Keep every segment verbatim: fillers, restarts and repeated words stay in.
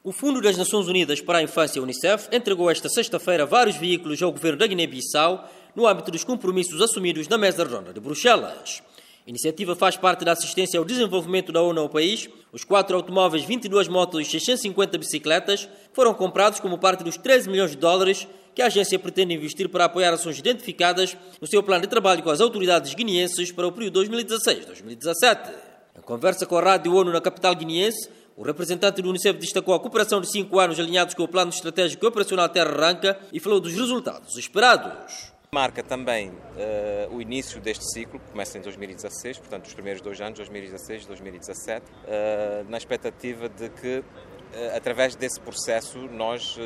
O Fundo das Nações Unidas para a Infância, Unicef, entregou esta sexta-feira vários veículos ao governo da Guiné-Bissau no âmbito dos compromissos assumidos na mesa redonda de Bruxelas. A iniciativa faz parte da assistência ao desenvolvimento da ONU ao país. Os quatro automóveis, vinte e duas motos e seiscentas e cinquenta bicicletas foram comprados como parte dos treze milhões de dólares que a agência pretende investir para apoiar ações identificadas no seu plano de trabalho com as autoridades guineenses para o período dois mil e dezasseis a dois mil e dezassete. Em conversa com a Rádio ONU na capital guineense, o representante do Unicef destacou a cooperação de cinco anos alinhados com o Plano Estratégico e Operacional Terra Arranca e falou dos resultados esperados. Marca também uh, o início deste ciclo, que começa em dois mil e dezasseis, portanto os primeiros dois anos, dois mil e dezasseis e dois mil e dezassete, uh, na expectativa de que, uh, através desse processo, nós uh,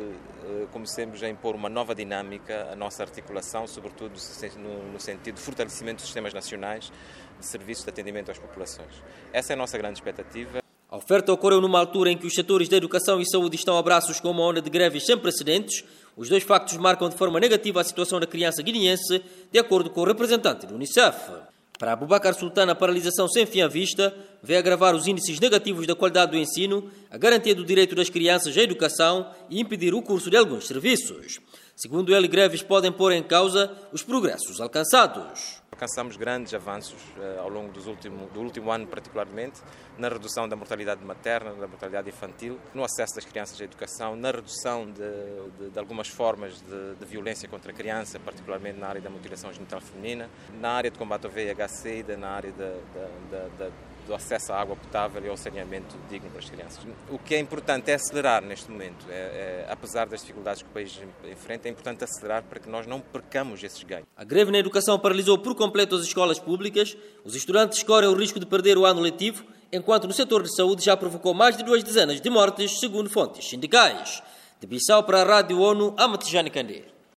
uh, comecemos a impor uma nova dinâmica à nossa articulação, sobretudo no, no sentido de fortalecimento dos sistemas nacionais de serviços de atendimento às populações. Essa é a nossa grande expectativa. A oferta ocorreu numa altura em que os setores da educação e saúde estão a braços com uma onda de greves sem precedentes. Os dois factos marcam de forma negativa a situação da criança guineense, de acordo com o representante do Unicef. Para Abubakar Sultan, a paralisação sem fim à vista vem agravar os índices negativos da qualidade do ensino, a garantia do direito das crianças à educação e impedir o curso de alguns serviços. Segundo ele, greves podem pôr em causa os progressos alcançados. Alcançamos grandes avanços uh, ao longo dos último, do último ano, particularmente, na redução da mortalidade materna, da mortalidade infantil, no acesso das crianças à educação, na redução de, de, de algumas formas de, de violência contra a criança, particularmente na área da mutilação genital feminina, na área de combate ao V I H C e na área de, de, de, de, do acesso à água potável e ao saneamento digno para as crianças. O que é importante é acelerar neste momento, é, é, apesar das dificuldades que o país enfrenta, é importante acelerar para que nós não percamos esses ganhos. A greve na educação paralisou por completo as escolas públicas. Os estudantes correm o risco de perder o ano letivo, enquanto no setor de saúde já provocou mais de duas dezenas de mortes, segundo fontes sindicais. De Bissau para a Rádio ONU, Amatijane Candé.